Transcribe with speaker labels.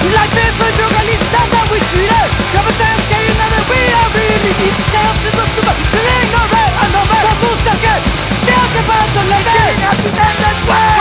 Speaker 1: Life is a drug, at least that's how we treat it. Common sense, getting now that we are really need to scale to the super. There ain't no right or no right. That's all second. Talk about the lady. Getting happy man, that's why.